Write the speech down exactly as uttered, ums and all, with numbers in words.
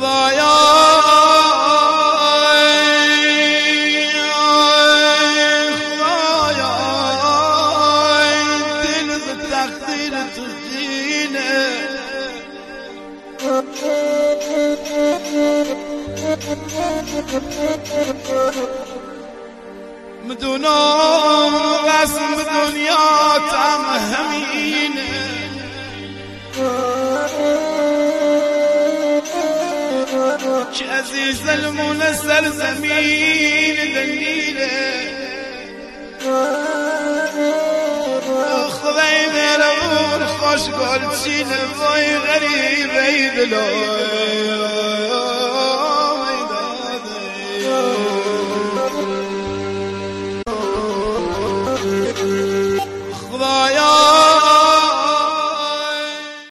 خدایا خدایا دل ز تقدیر تو دینه مدونم رسم دنیا تم همینه که عزیز ظلمون سرزمین دلیله خدای مهربون خوشگل چینه وای غریبه دلای